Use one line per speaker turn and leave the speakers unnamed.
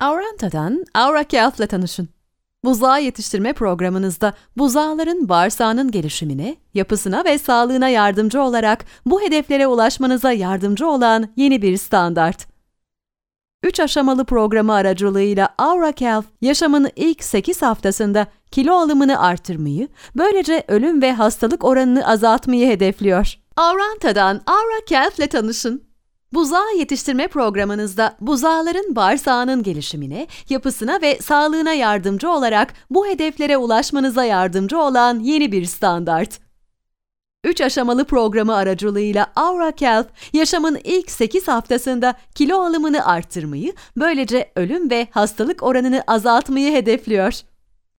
Auranta'dan AuraCalf'la tanışın. Buzağı yetiştirme programınızda buzağların bağırsağının gelişimine, yapısına ve sağlığına yardımcı olarak bu hedeflere ulaşmanıza yardımcı olan yeni bir standart. 3 aşamalı programı aracılığıyla AuraCalf, yaşamın ilk 8 haftasında kilo alımını artırmayı, böylece ölüm ve hastalık oranını azaltmayı hedefliyor. Auranta'dan AuraCalf'le tanışın. Buzağı yetiştirme programınızda buzağların bağırsağının gelişimine, yapısına ve sağlığına yardımcı olarak bu hedeflere ulaşmanıza yardımcı olan yeni bir standart. 3 aşamalı programı aracılığıyla AuraCalf, yaşamın ilk 8 haftasında kilo alımını artırmayı, böylece ölüm ve hastalık oranını azaltmayı hedefliyor.